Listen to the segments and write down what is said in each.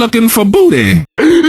looking for booty.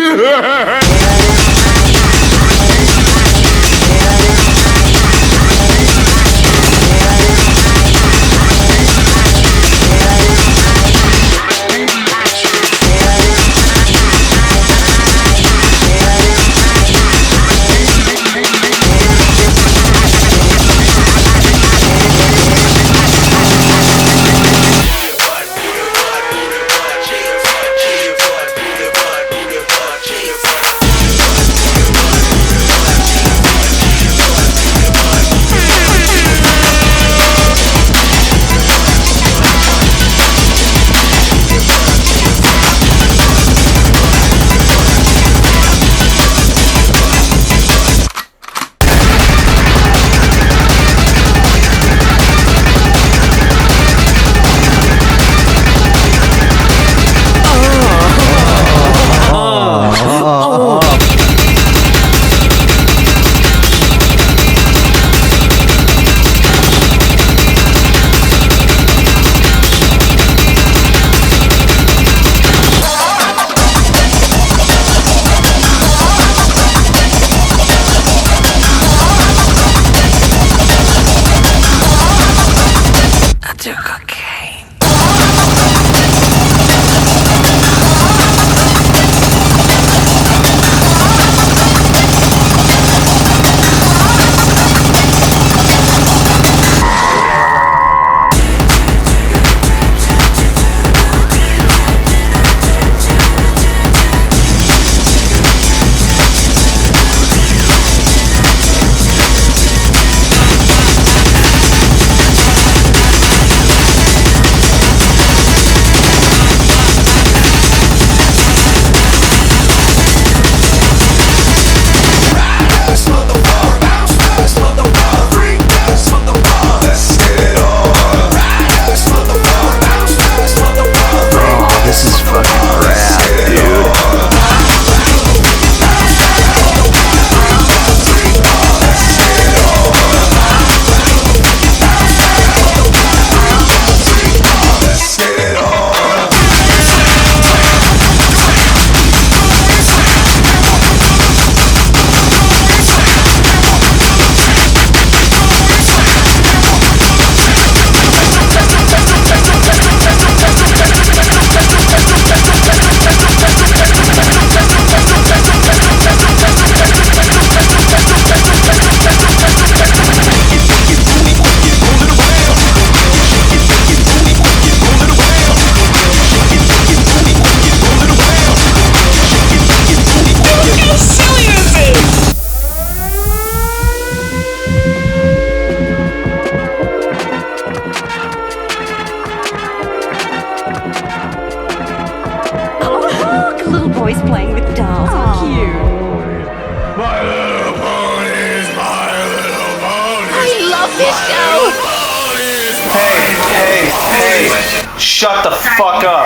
Shut the fuck up.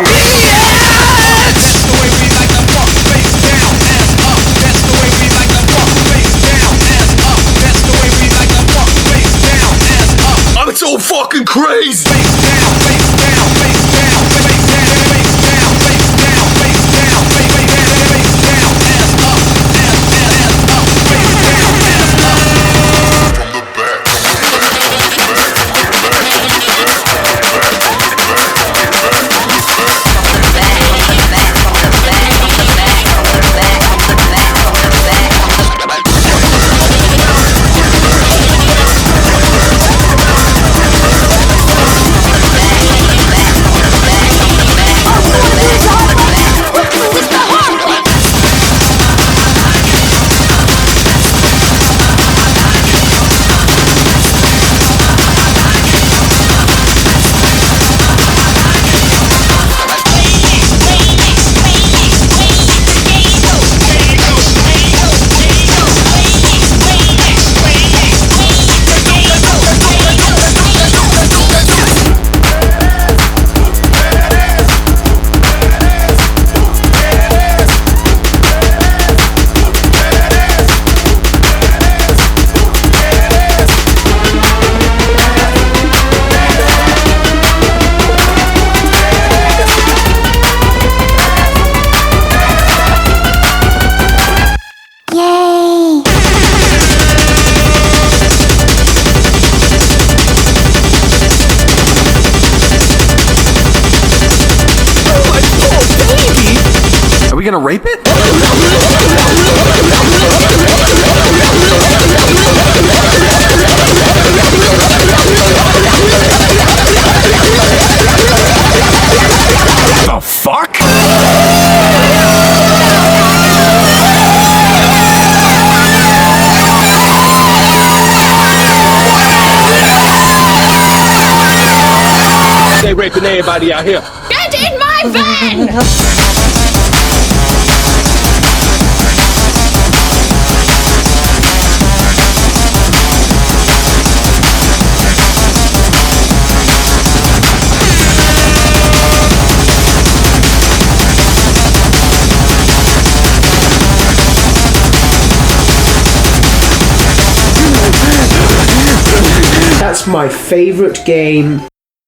It's all fucking crazy. gonna rape it? The fuck? They raping everybody out here. Get in my van! That's my favourite game.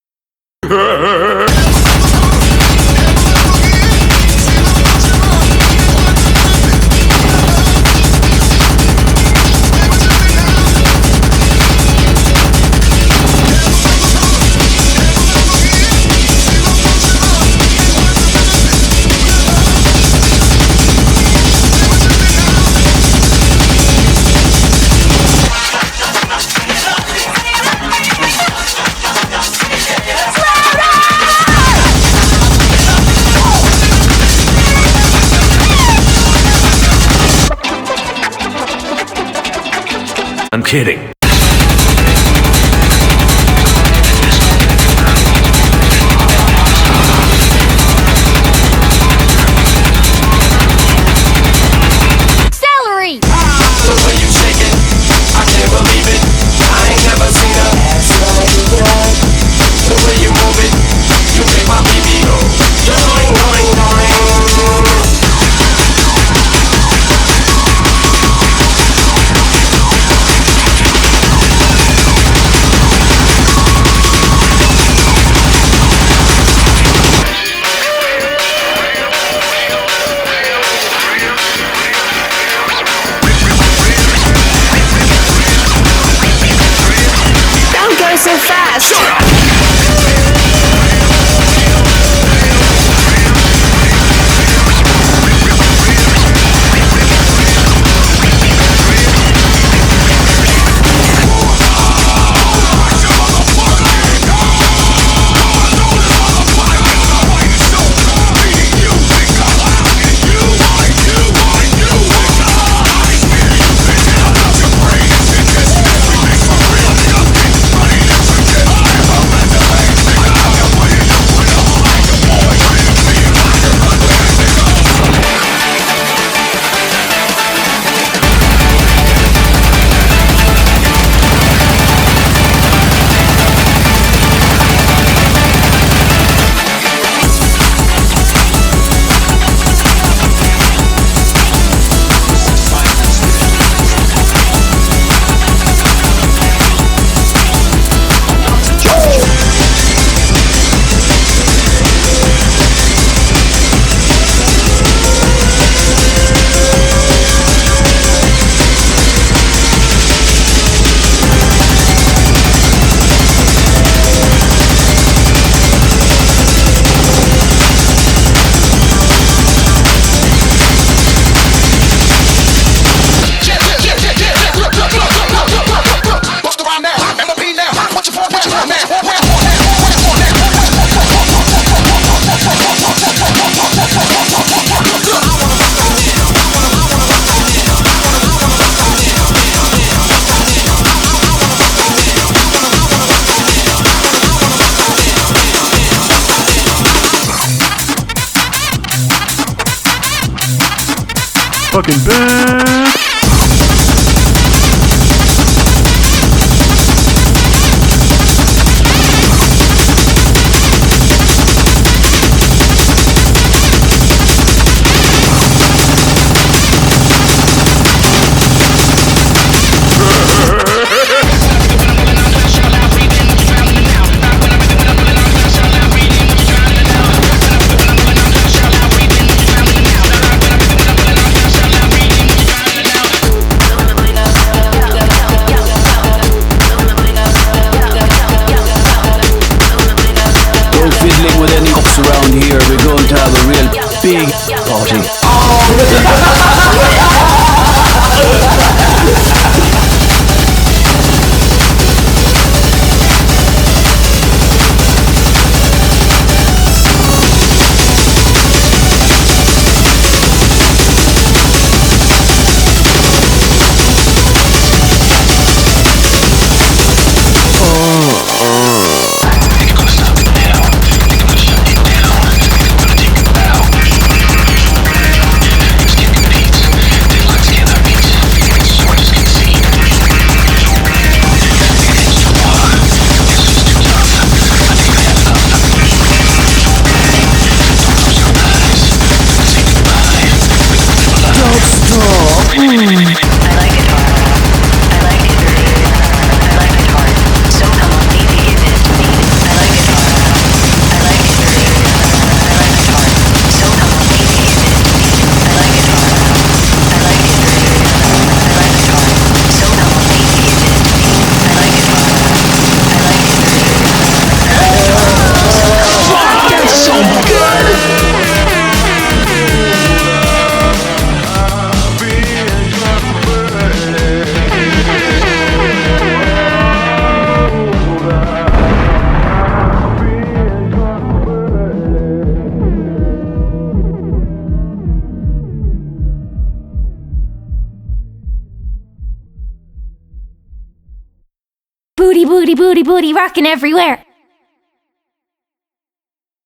I'm kidding. Celery! The way you shake it, I can't believe it. I ain't never seen a ass like that. The way you move it, you make my baby go. Doing, doing, doing. Don't go so fast! Fucking bad. Fiddling with any cops around here, we're going to have a real big party. like it hard. I like it very. I like it hard. So come on, baby, give it to me. I like it hard. I like it very. I like it hard. So come on, baby, give it to me. I like it hard. I like it very. I like it hard. So come on, baby, give it to me. I like it hard. I like it very. Fuck, that's so good! Booty, booty, booty, booty, rocking everywhere.